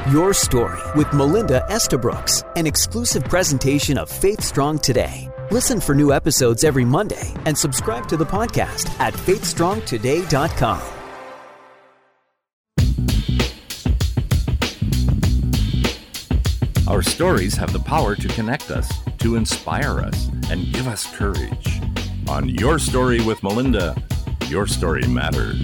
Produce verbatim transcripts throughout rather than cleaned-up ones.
Your Story with Melinda Estabrooks, an exclusive presentation of Faith Strong Today. Listen for new episodes every Monday and subscribe to the podcast at faith strong today dot com. Our stories have the power to connect us, to inspire us, and give us courage. On Your Story with Melinda, your story matters.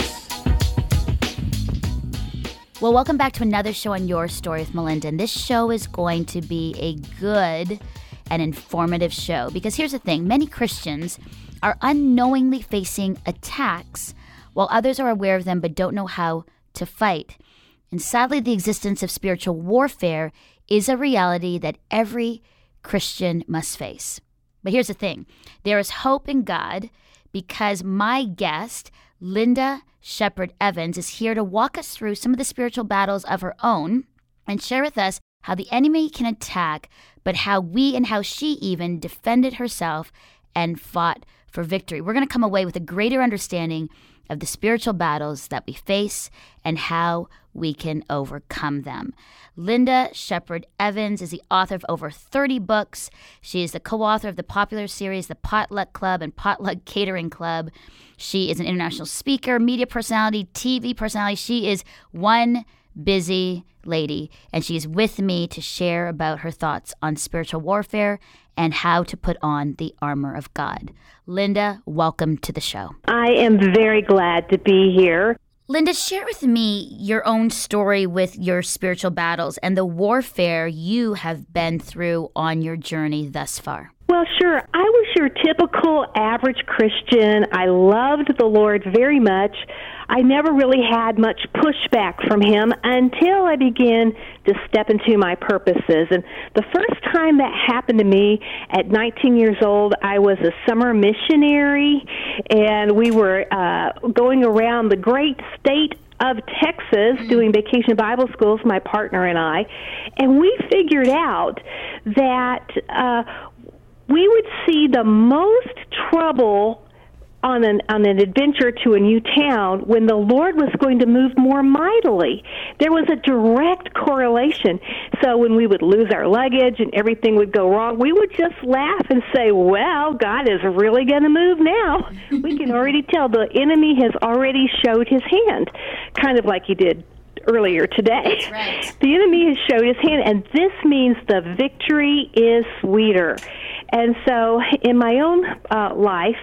Well, welcome back to another show on Your Story with Melinda. And this show is going to be a good and informative show. Because here's the thing, many Christians are unknowingly facing attacks while others are aware of them but don't know how to fight. And sadly, the existence of spiritual warfare is a reality that every Christian must face. But here's the thing, there is hope in God because my guest, Linda Shepherd Evans, is here to walk us through some of the spiritual battles of her own and share with us how the enemy can attack, but how we and how she even defended herself and fought for victory. We're going to come away with a greater understanding of the spiritual battles that we face and how we can overcome them. Linda Shepherd Evans is the author of over thirty books. She is the co-author of the popular series The Potluck Club and Potluck Catering Club. She is an international speaker, media personality, T V personality. She is one busy lady, and she is with me to share about her thoughts on spiritual warfare and how to put on the armor of God. Linda, welcome to the show. I am very glad to be here. Linda, share with me your own story with your spiritual battles and the warfare you have been through on your journey thus far. Well, sure. I was your typical average Christian. I loved the Lord very much. I never really had much pushback from Him until I began to step into my purposes. And the first time that happened to me at nineteen years old, I was a summer missionary, and we were uh, going around the great state of Texas doing vacation Bible schools, my partner and I, and we figured out that uh, we would see the most trouble on an on an adventure to a new town when the Lord was going to move more mightily. There was a direct correlation. So when we would lose our luggage and everything would go wrong, we would just laugh and say, well, God is really going to move now. We can already tell the enemy has already showed his hand, kind of like he did earlier today. That's right. The enemy has showed his hand, and this means the victory is sweeter. And so in my own uh, life,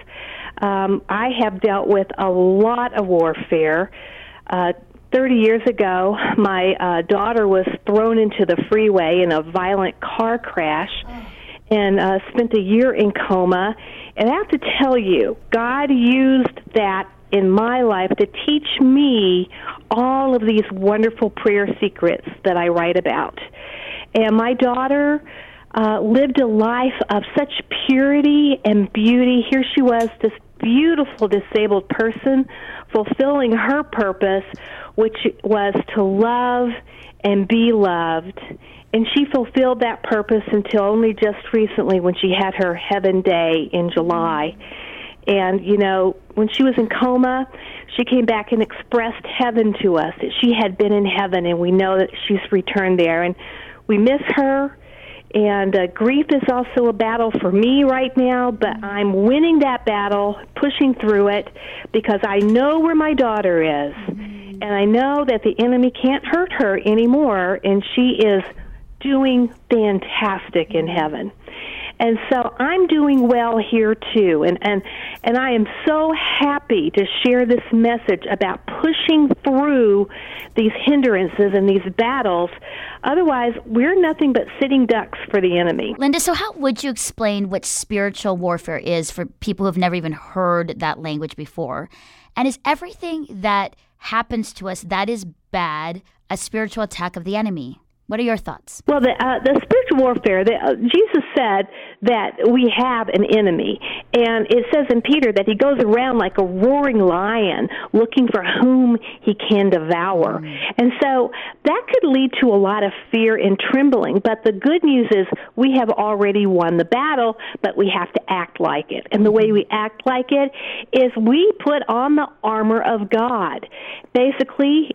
Um, I have dealt with a lot of warfare. Uh, thirty years ago, my uh, daughter was thrown into the freeway in a violent car crash and uh, spent a year in coma. And I have to tell you, God used that in my life to teach me all of these wonderful prayer secrets that I write about. And my daughter uh, lived a life of such purity and beauty. Here she was, this beautiful disabled person fulfilling her purpose, which was to love and be loved. And she fulfilled that purpose until only just recently when she had her heaven day in July. And, you know, when she was in coma, she came back and expressed heaven to us, that she had been in heaven, and we know that she's returned there. And we miss her. And uh, grief is also a battle for me right now, but I'm winning that battle, pushing through it, because I know where my daughter is, mm-hmm. and I know that the enemy can't hurt her anymore, and she is doing fantastic in heaven. And so I'm doing well here too, and, and, and I am so happy to share this message about pushing through these hindrances and these battles. Otherwise, we're nothing but sitting ducks for the enemy. Linda, so how would you explain what spiritual warfare is for people who have never even heard that language before? And is everything that happens to us that is bad a spiritual attack of the enemy? What are your thoughts? Well, the, uh, the spiritual warfare, the, uh, Jesus said that we have an enemy. And it says in Peter that he goes around like a roaring lion looking for whom he can devour. Mm. And so that could lead to a lot of fear and trembling. But the good news is we have already won the battle, but we have to act like it. And the way we act like it is we put on the armor of God. Basically,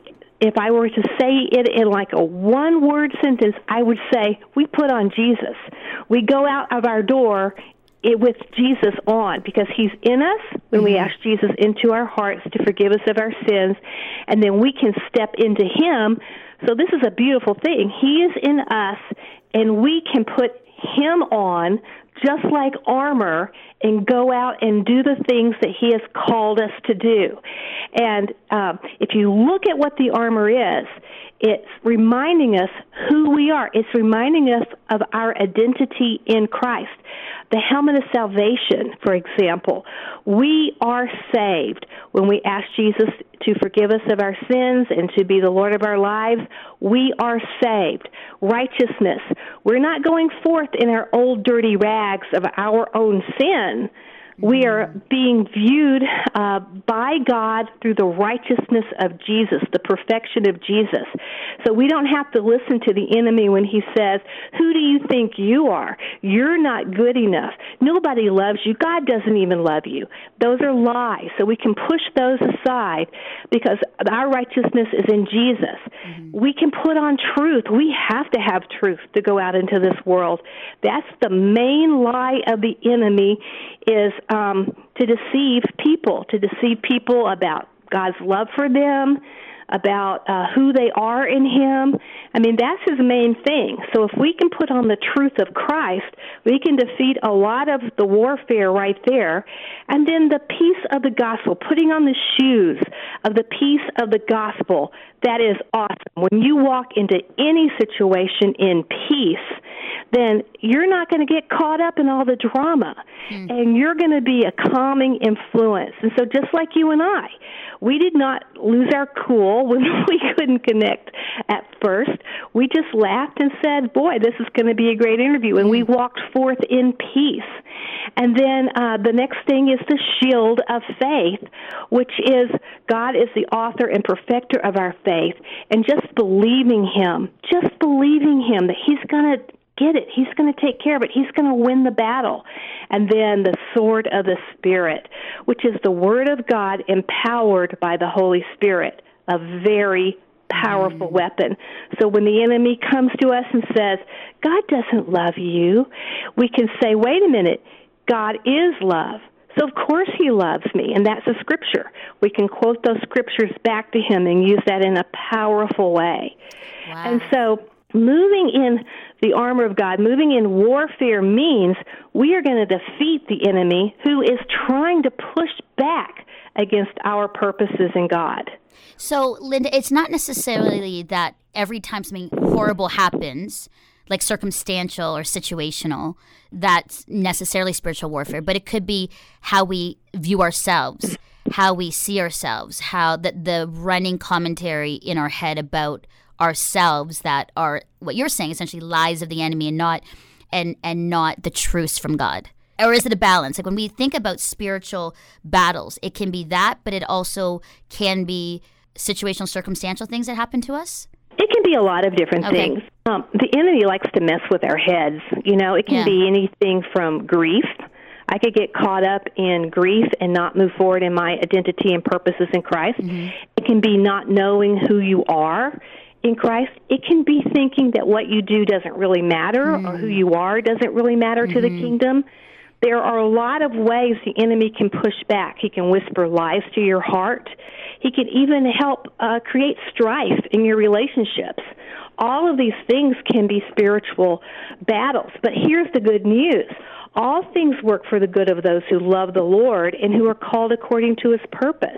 if I were to say it in like a one-word sentence, I would say we put on Jesus. We go out of our door it, with Jesus on, because he's in us when we ask Jesus into our hearts to forgive us of our sins, and then we can step into him. So this is a beautiful thing. He is in us, and we can put him on just like armor and go out and do the things that he has called us to do. And um, if you look at what the armor is, it's reminding us who we are. It's reminding us of our identity in Christ. The helmet of salvation, for example, we are saved when we ask Jesus to forgive us of our sins and to be the Lord of our lives. We are saved. Righteousness, we're not going forth in our old dirty rags of our own sin. We are being viewed uh, by God through the righteousness of Jesus, the perfection of Jesus. So we don't have to listen to the enemy when he says, who do you think you are? You're not good enough. Nobody loves you. God doesn't even love you. Those are lies. So we can push those aside because our righteousness is in Jesus. Mm-hmm. We can put on truth. We have to have truth to go out into this world. That's the main lie of the enemy, is um, to deceive people, to deceive people about God's love for them, about uh, who they are in him. I mean, that's his main thing. So if we can put on the truth of Christ, we can defeat a lot of the warfare right there. And then the peace of the gospel, putting on the shoes of the peace of the gospel, that is awesome. When you walk into any situation in peace, then you're not going to get caught up in all the drama, mm. and you're going to be a calming influence. And so just like you and I, we did not lose our cool when we couldn't connect at first. We just laughed and said, boy, this is going to be a great interview, and we walked forth in peace. And then uh, the next thing is the shield of faith, which is God is the author and perfecter of our faith, and just believing him, just believing him that he's going to get it. He's going to take care of it. He's going to win the battle. And then the sword of the Spirit, which is the Word of God empowered by the Holy Spirit, a very powerful mm. weapon. So when the enemy comes to us and says, God doesn't love you, we can say, wait a minute, God is love. So of course he loves me, and that's a scripture. We can quote those scriptures back to him and use that in a powerful way. Wow. And so moving in the armor of God, moving in warfare means we are going to defeat the enemy who is trying to push back against our purposes in God. So, Linda, it's not necessarily that every time something horrible happens, like circumstantial or situational, that's necessarily spiritual warfare, but it could be how we view ourselves, how we see ourselves, how the, the running commentary in our head about ourselves that are what you're saying, essentially lies of the enemy, and not and and not the truths from God. Or is it a balance? Like when we think about spiritual battles, it can be that, but it also can be situational, circumstantial things that happen to us? It can be a lot of different okay. things. Um, the enemy likes to mess with our heads. You know, it can yeah. be anything from grief. I could get caught up in grief and not move forward in my identity and purposes in Christ. Mm-hmm. It can be not knowing who you are in Christ. It can be thinking that what you do doesn't really matter, mm-hmm. or who you are doesn't really matter mm-hmm. to the kingdom. There are a lot of ways the enemy can push back. He can whisper lies to your heart. He can even help uh, create strife in your relationships. All of these things can be spiritual battles. But here's the good news. All things work for the good of those who love the Lord and who are called according to his purpose.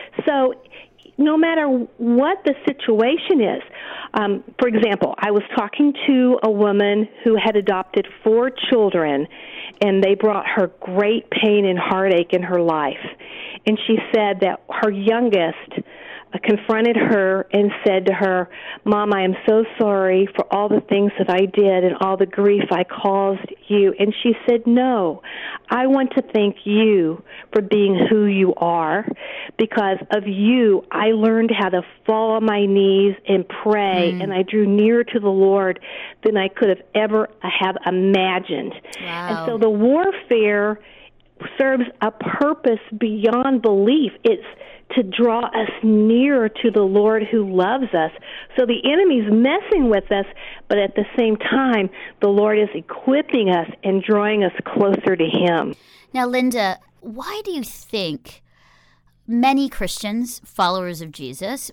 So no matter what the situation is, um, for example, I was talking to a woman who had adopted four children, and they brought her great pain and heartache in her life. And she said that her youngest confronted her and said to her, Mom, I am so sorry for all the things that I did and all the grief I caused you. And she said, no, I want to thank you for being who you are. Because of you, I learned how to fall on my knees and pray, mm. and I drew nearer to the Lord than I could have ever have imagined. Wow. And so the warfare serves a purpose beyond belief. It's to draw us nearer to the Lord who loves us. So the enemy's messing with us, but at the same time, the Lord is equipping us and drawing us closer to Him. Now, Linda, why do you think many Christians, followers of Jesus,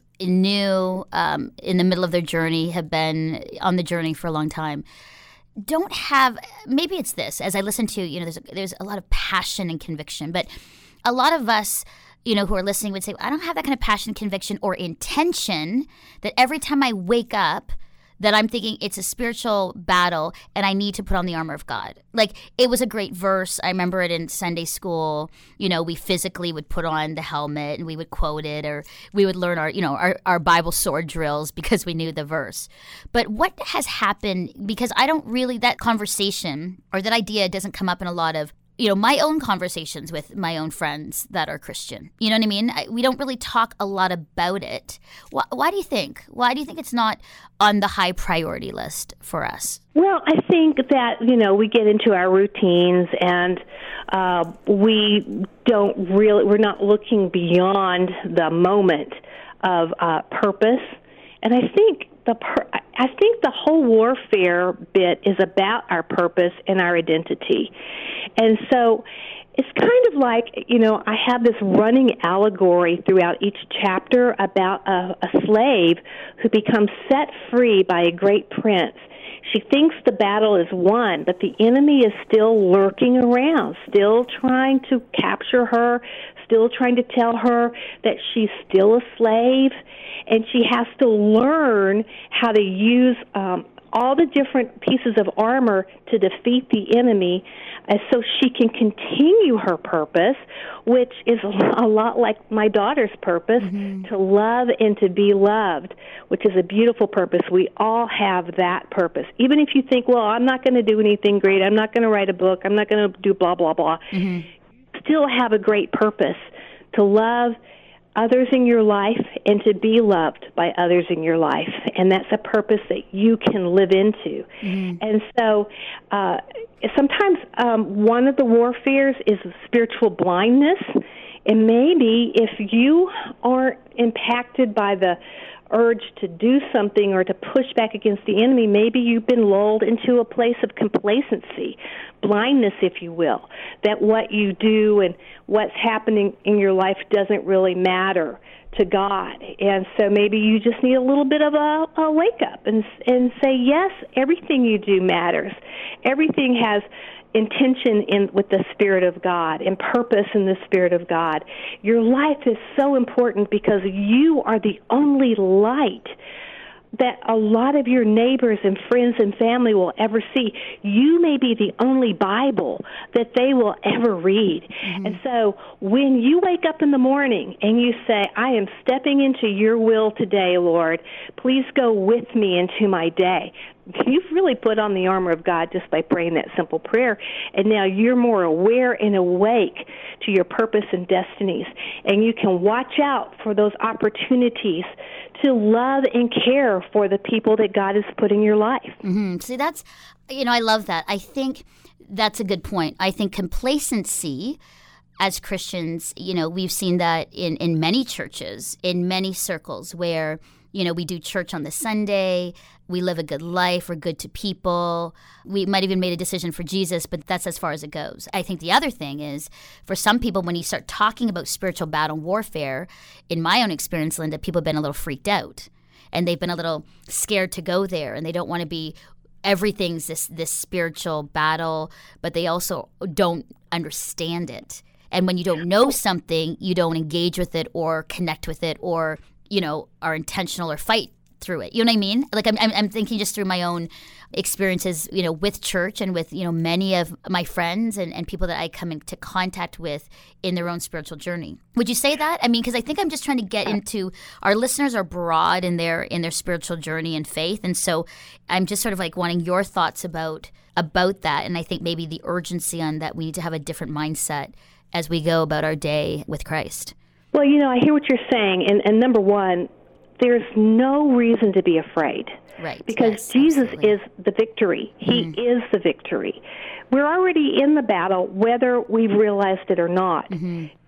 new um, in the middle of their journey, have been on the journey for a long time, don't have, maybe it's this, as I listen to, you know, there's a, there's a lot of passion and conviction, but a lot of us, you know, who are listening would say, I don't have that kind of passion, conviction, or intention that every time I wake up that I'm thinking it's a spiritual battle and I need to put on the armor of God. Like, it was a great verse. I remember it in Sunday school. You know, we physically would put on the helmet and we would quote it, or we would learn our, you know, our, our Bible sword drills because we knew the verse. But what has happened, because I don't really, that conversation or that idea doesn't come up in a lot of, you know, my own conversations with my own friends that are Christian. You know what I mean? I, we don't really talk a lot about it. Why, why do you think? Why do you think it's not on the high priority list for us? Well, I think that, you know, we get into our routines and uh, we don't really, we're not looking beyond the moment of uh, purpose. And I think the per- I think the whole warfare bit is about our purpose and our identity. And so it's kind of like, you know, I have this running allegory throughout each chapter about a, a slave who becomes set free by a great prince. She thinks the battle is won, but the enemy is still lurking around, still trying to capture her, still trying to tell her that she's still a slave, and she has to learn how to use um, all the different pieces of armor to defeat the enemy, uh, so she can continue her purpose, which is a lot like my daughter's purpose, mm-hmm. to love and to be loved, which is a beautiful purpose. We all have that purpose. Even if you think, well, I'm not going to do anything great, I'm not going to write a book, I'm not going to do blah, blah, blah, mm-hmm. still have a great purpose to love others in your life and to be loved by others in your life. And that's a purpose that you can live into. Mm-hmm. And so uh, sometimes um, one of the warfares is spiritual blindness. And maybe if you aren't impacted by the urge to do something or to push back against the enemy, maybe you've been lulled into a place of complacency, blindness, if you will, that what you do and what's happening in your life doesn't really matter to God. And so maybe you just need a little bit of a, a wake up and and say, yes, everything you do matters. Everything has intention in with the Spirit of God and purpose in the Spirit of God. Your life is so important because you are the only light that a lot of your neighbors and friends and family will ever see. You may be the only Bible that they will ever read. Mm-hmm. And so when you wake up in the morning and you say, I am stepping into your will today, Lord, please go with me into my day, you've really put on the armor of God just by praying that simple prayer. And now you're more aware and awake to your purpose and destinies. And you can watch out for those opportunities to love and care for the people that God has put in your life. Mm-hmm. See, that's, you know, I love that. I think that's a good point. I think complacency as Christians, you know, we've seen that in, in many churches, in many circles where, you know, we do church on the Sunday, we live a good life, we're good to people. We might even made a decision for Jesus, but that's as far as it goes. I think the other thing is, for some people, when you start talking about spiritual battle warfare, in my own experience, Linda, people have been a little freaked out. And they've been a little scared to go there, and they don't want to be, everything's this, this spiritual battle, but they also don't understand it. And when you don't know something, you don't engage with it or connect with it or, you know, are intentional or fight through it. You know what I mean? Like I'm, I'm, I'm thinking just through my own experiences, you know, with church and with, you know, many of my friends and, and people that I come into contact with in their own spiritual journey. Would you say that? I mean, because I think I'm just trying to get into, our listeners are broad in their in their spiritual journey and faith. And so I'm just sort of like wanting your thoughts about about that. And I think maybe the urgency on that we need to have a different mindset as we go about our day with Christ. Well, you know, I hear what you're saying. And, and number one, there's no reason to be afraid. Right. Because yes, Jesus absolutely. is the victory. He mm-hmm. is the victory. We're already in the battle, whether we've realized it or not. Mm-hmm.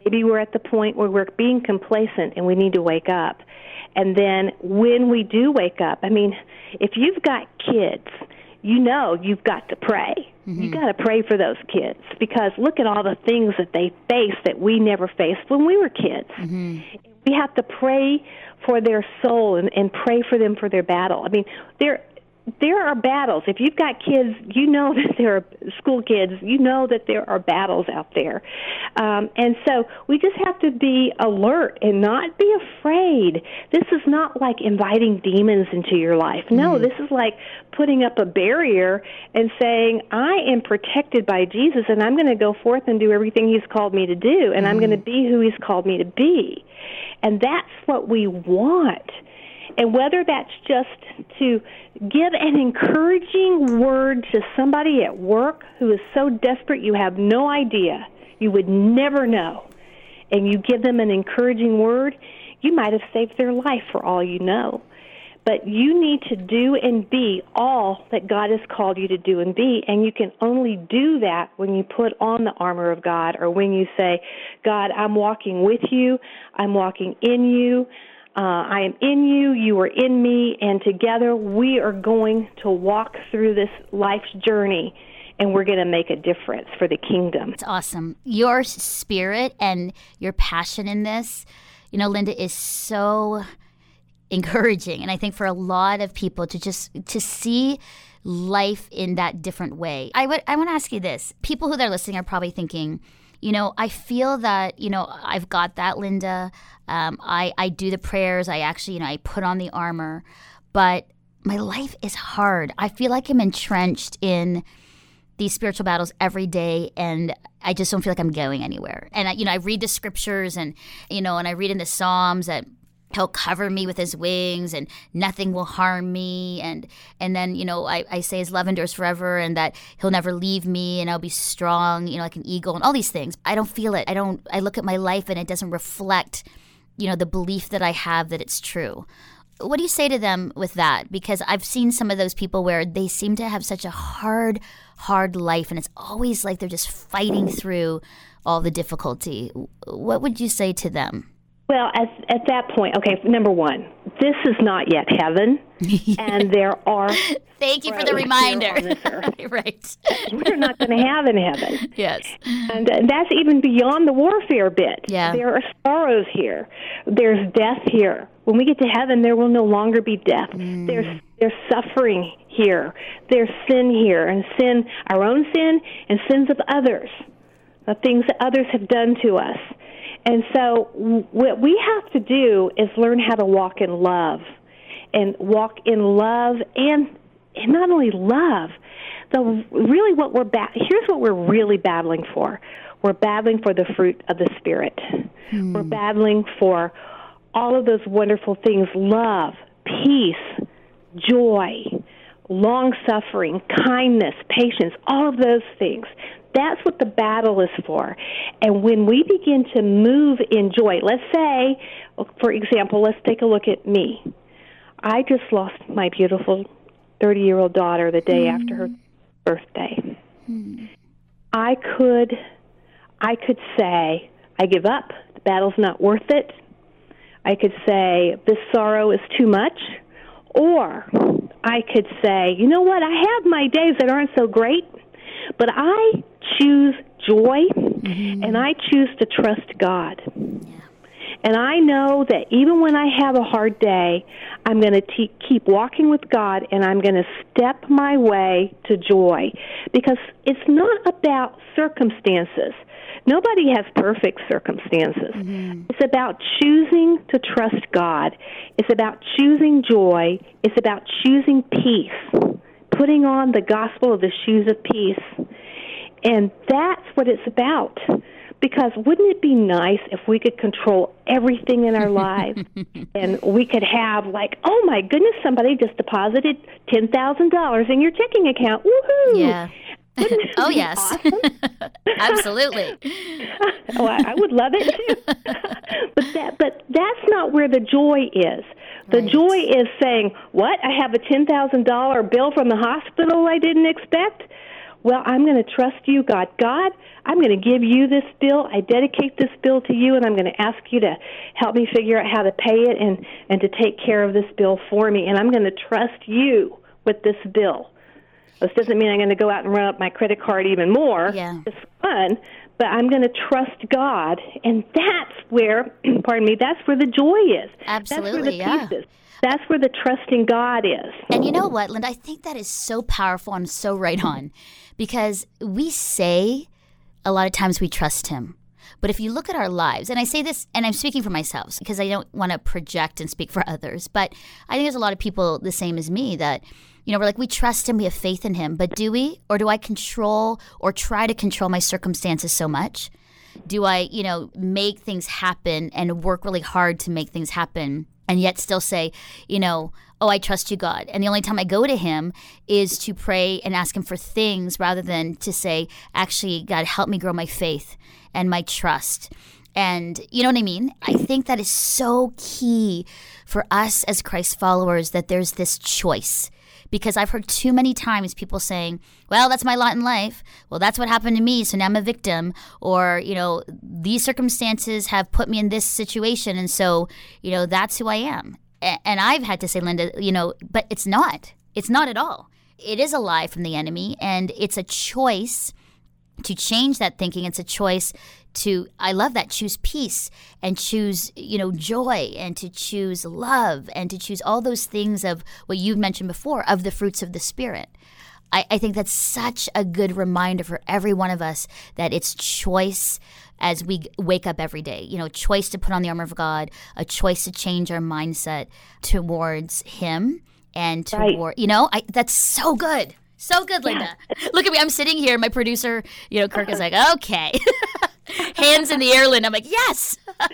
Maybe we're at the point where we're being complacent and we need to wake up. And then when we do wake up, I mean, if you've got kids, you know you've got to pray. Mm-hmm. You've got to pray for those kids, because look at all the things that they face that we never faced when we were kids. Mm-hmm. We have to pray for their soul and, and pray for them for their battle. I mean, they're There are battles. If you've got kids, you know that there are school kids, you know that there are battles out there. Um, and so we just have to be alert and not be afraid. This is not like inviting demons into your life. No, mm-hmm. This is like putting up a barrier and saying, I am protected by Jesus, and I'm going to go forth and do everything he's called me to do, and mm-hmm. I'm going to be who he's called me to be. And that's what we want. And whether that's just to give an encouraging word to somebody at work who is so desperate you have no idea, you would never know, and you give them an encouraging word, you might have saved their life for all you know. But you need to do and be all that God has called you to do and be, and you can only do that when you put on the armor of God, or when you say, God, I'm walking with you, I'm walking in you, Uh, I am in you, you are in me, and together we are going to walk through this life's journey, and we're going to make a difference for the kingdom. It's awesome. Your spirit and your passion in this, you know, Linda, is so encouraging. And I think for a lot of people to just to see life in that different way. I would I want to ask you this. People who are listening are probably thinking, you know, I feel that, you know, I've got that, Linda. Um, I, I do the prayers. I actually, you know, I put on the armor. But my life is hard. I feel like I'm entrenched in these spiritual battles every day, and I just don't feel like I'm going anywhere. And, I, you know, I read the scriptures, and, you know, and I read in the Psalms that he'll cover me with his wings and nothing will harm me. And and then, you know, I, I say his love endures forever, and that he'll never leave me, and I'll be strong, you know, like an eagle, and all these things. I don't feel it. I don't, I look at my life and it doesn't reflect, you know, the belief that I have that it's true. What do you say to them with that? Because I've seen some of those people where they seem to have such a hard, hard life, and it's always like they're just fighting through all the difficulty. What would you say to them? Well, at, at that point, okay, number one, this is not yet heaven, and there are... Thank you for the reminder. Right. We're not going to have in heaven. Yes. And uh, that's even beyond the warfare bit. Yeah. There are sorrows here. There's death here. When we get to heaven, there will no longer be death. Mm. There's there's suffering here. There's sin here, and sin, our own sin, and sins of others, the things that others have done to us. And so what we have to do is learn how to walk in love, and walk in love, and, and not only love, the really what we're ba- here's what we're really battling for. We're battling for the fruit of the Spirit. Hmm. We're battling for all of those wonderful things: love, peace, joy, long-suffering, kindness, patience, all of those things. That's what the battle is for. And when we begin to move in joy, let's say, for example, let's take a look at me. I just lost my beautiful thirty-year-old daughter the day mm. after her birthday. Mm. I could, I could say, I give up. The battle's not worth it. I could say, this sorrow is too much. Or I could say, you know what, I have my days that aren't so great, but I choose joy, mm-hmm. and I choose to trust God. Yeah. And I know that even when I have a hard day, I'm going to te- keep walking with God, and I'm going to step my way to joy, because it's not about circumstances. Nobody has perfect circumstances. Mm-hmm. It's about choosing to trust God. It's about choosing joy. It's about choosing peace, putting on the gospel of the shoes of peace. And that's what it's about. Because wouldn't it be nice if we could control everything in our lives, and we could have, like, oh, my goodness, somebody just deposited ten thousand dollars in your checking account. Woohoo! Yeah. Oh, yes. Awesome? Absolutely. Oh, I, I would love it, too. but that, but that's not where the joy is. The right. joy is saying, what? I have a ten thousand dollars bill from the hospital I didn't expect? well, I'm going to trust you, God. God, I'm going to give you this bill. I dedicate this bill to you, and I'm going to ask you to help me figure out how to pay it and, and to take care of this bill for me. And I'm going to trust you with this bill. This doesn't mean I'm going to go out and run up my credit card even more. Yeah. It's fun, but I'm going to trust God. And that's where, pardon me, that's where the joy is. Absolutely, That's where the yeah. peace is. That's where the trusting God is. And you know what, Linda? I think that is so powerful and so right on, because we say a lot of times we trust him. But if you look at our lives, and I say this, and I'm speaking for myself because I don't want to project and speak for others, but I think there's a lot of people the same as me that, you know, we're like, we trust him, we have faith in him, but do we? Or do I control or try to control my circumstances so much? Do I, you know, make things happen and work really hard to make things happen and yet still say, you know, oh, I trust you, God. And the only time I go to him is to pray and ask him for things rather than to say, actually, God, help me grow my faith and my trust. And you know what I mean? I think that is so key for us as Christ followers, that there's this choice. Because I've heard too many times people saying, well, that's my lot in life. Well, that's what happened to me, so now I'm a victim. Or, you know, these circumstances have put me in this situation, and so, you know, that's who I am. A- and I've had to say, Linda, you know, but it's not. It's not at all. It is a lie from the enemy, and it's a choice to change that thinking. It's a choice to, I love that, choose peace and choose, you know, joy, and to choose love, and to choose all those things of what you've mentioned before, of the fruits of the Spirit. I, I think that's such a good reminder for every one of us, that it's choice as we wake up every day. You know, choice to put on the armor of God, a choice to change our mindset towards him and toward, right. you know, I, that's so good. So good, Linda. Yeah. Look at me. I'm sitting here. My producer, you know, Kirk is like, okay. Hands in the air, Linda. I'm like, yes. Oh,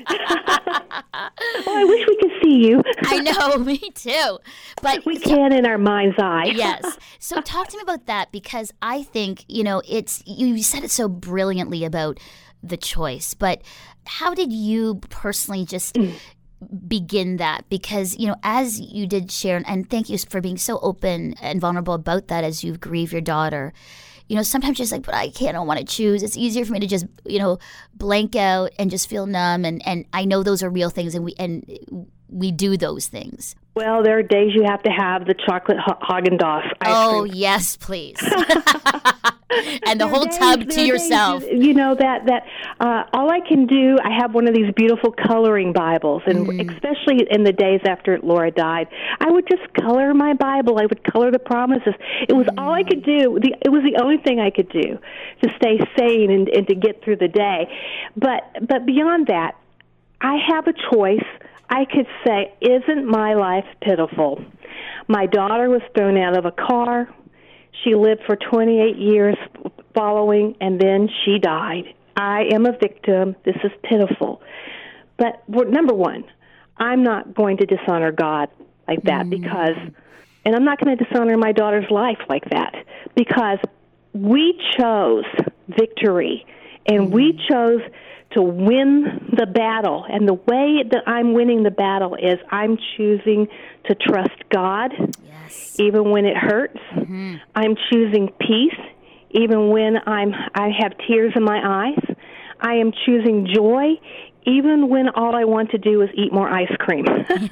I wish we could see you. I know, me too. But we can in our mind's eye. Yes. So talk to me about that, because I think, you know, it's, you said it so brilliantly about the choice, but how did you personally just begin that? Because, you know, as you did share, and thank you for being so open and vulnerable about that as you grieve your daughter, you know, sometimes you're just like, but I can't, I don't want to choose. It's easier for me to just, you know, blank out and just feel numb. And, and I know those are real things, and we and we do those things. Well, there are days you have to have the chocolate Haagen-Dazs ice Oh, cream. yes, please. And the whole days, tub to yourself. Days, you know, that, that uh, all I can do, I have one of these beautiful coloring Bibles, and mm. especially in the days after Laura died, I would just color my Bible. I would color the promises. It was mm. all I could do. The, it was the only thing I could do to stay sane and, and to get through the day. But But beyond that, I have a choice. I could say, isn't my life pitiful? My daughter was thrown out of a car. She lived for twenty-eight years following, and then she died. I am a victim. This is pitiful. But number one, I'm not going to dishonor God like that mm. because, and I'm not going to dishonor my daughter's life like that, because we chose victory, and mm. we chose to win the battle. And the way that I'm winning the battle is I'm choosing to trust God, yes. even when it hurts. Mm-hmm. I'm choosing peace, even when I'm I have tears in my eyes. I am choosing joy, even when all I want to do is eat more ice cream.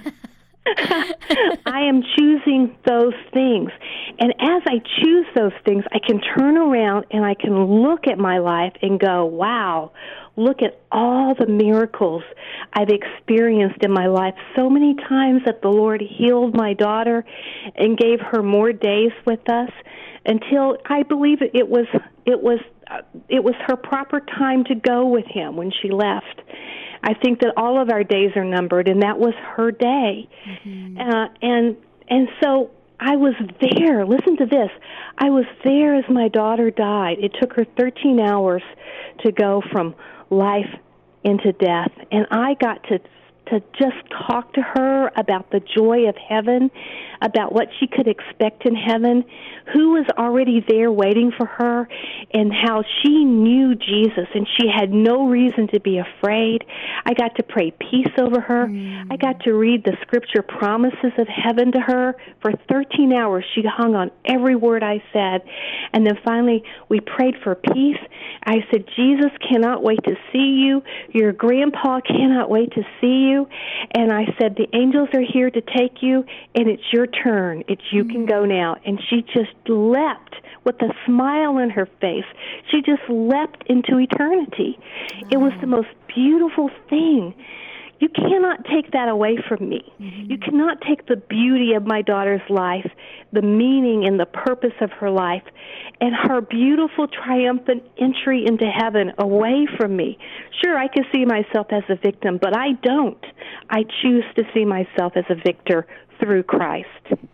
I am choosing those things. And as I choose those things, I can turn around and I can look at my life and go, wow, look at all the miracles I've experienced in my life. So many times that the Lord healed my daughter and gave her more days with us, until I believe it was it was uh, it was her proper time to go with him when she left. I think that all of our days are numbered, and that was her day. Mm-hmm. Uh, and and so I was there. Listen to this. I was there as my daughter died. It took her thirteen hours to go from life into death, and I got to to just talk to her about the joy of heaven, about what she could expect in heaven, who was already there waiting for her, and how she knew Jesus and she had no reason to be afraid. I got to pray peace over her. Mm. I got to read the scripture promises of heaven to her. For thirteen hours, she hung on every word I said. And then finally, we prayed for peace. I said, Jesus cannot wait to see you. Your grandpa cannot wait to see you. And I said, the angels are here to take you, and it's your turn. It's you mm. can go now. And she just leapt with a smile on her face. She just leapt into eternity. Wow. It was the most beautiful thing. You cannot take that away from me. Mm-hmm. You cannot take the beauty of my daughter's life, the meaning and the purpose of her life, and her beautiful, triumphant entry into heaven away from me. Sure, I can see myself as a victim, but I don't. I choose to see myself as a victor through Christ.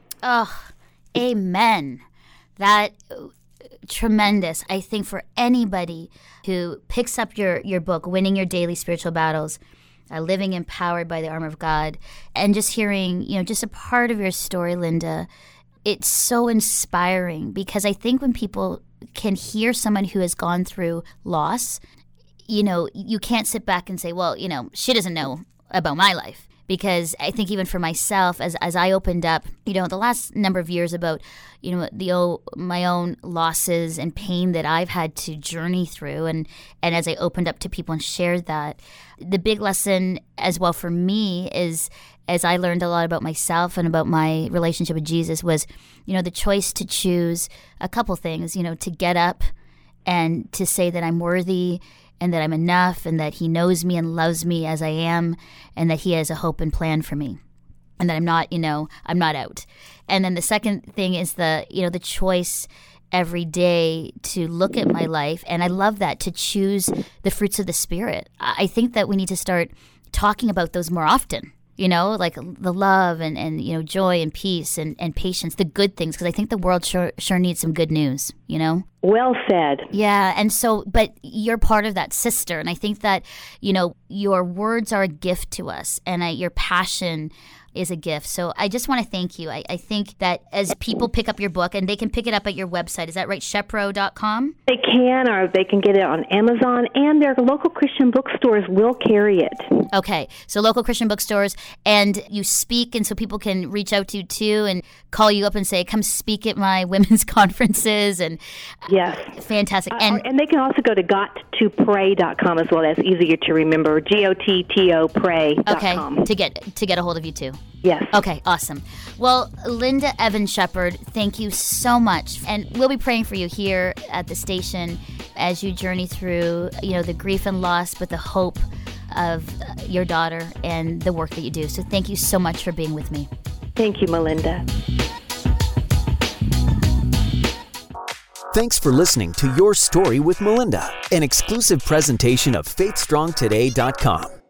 Oh, amen. That tremendous. I think for anybody who picks up your, your book, Winning Your Daily Spiritual Battles, uh, Living Empowered by the Armor of God, and just hearing, you know, just a part of your story, Linda, it's so inspiring, because I think when people can hear someone who has gone through loss, you know, you can't sit back and say, well, you know, she doesn't know about my life. Because I think even for myself, as as I opened up, you know, the last number of years about, you know, the oh, my own losses and pain that I've had to journey through, and, and as I opened up to people and shared that, the big lesson as well for me is, as I learned a lot about myself and about my relationship with Jesus, was, you know, the choice to choose a couple things, you know, to get up and to say that I'm worthy and that I'm enough, and that he knows me and loves me as I am, and that he has a hope and plan for me, and that I'm not, you know, I'm not out. And then the second thing is the, you know, the choice every day to look at my life, and I love that, to choose the fruits of the Spirit. I think that we need to start talking about those more often. You know, like the love and, and you know, joy and peace and, and patience, the good things, because I think the world sure sure needs some good news, you know? Well said. Yeah, and so, but you're part of that, sister, and I think that, you know, your words are a gift to us, and I, your passion is a gift. So I just want to thank you. I, I think that as people pick up your book, and they can pick it up at your website, is that right, shepro dot com? They can, or they can get it on Amazon, and their local Christian bookstores will carry it. Okay, so local Christian bookstores, and you speak, and so people can reach out to you too and call you up and say, come speak at my women's conferences. And yes, fantastic. Uh, and and they can also go to got to pray dot com as well. That's easier to remember. G O T T O pray dot com. Okay, to get to get a hold of you too. Yes. Okay, awesome. Well, Linda Evans Shepherd, thank you so much. And we'll be praying for you here at the station as you journey through, you know, the grief and loss, but the hope of your daughter and the work that you do. So thank you so much for being with me. Thank you, Melinda. Thanks for listening to Your Story with Melinda, an exclusive presentation of faith strong today dot com.